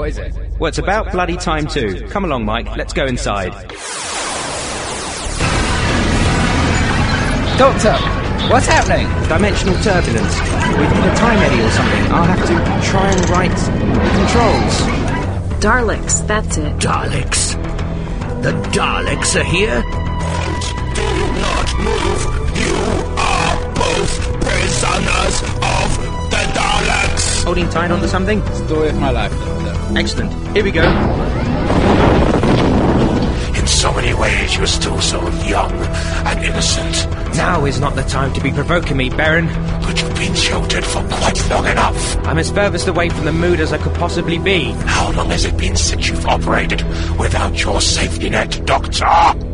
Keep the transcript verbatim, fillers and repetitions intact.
What is it? Well, it's about bloody time too. Come along, Mike. Let's go inside. Doctor, what's happening? Dimensional turbulence. We've hit a time eddy or something. I'll have to try and write controls. Daleks, that's it. Daleks? The Daleks are here? Do not move. You are both prisoners of the Daleks. Holding tight onto something? Story of my life, Doctor. Excellent. Here we go. In so many ways, you're still so young and innocent. Now is not the time to be provoking me, Baron. But you've been sheltered for quite long enough. I'm as furthest away from the mood as I could possibly be. How long has it been since you've operated without your safety net, Doctor?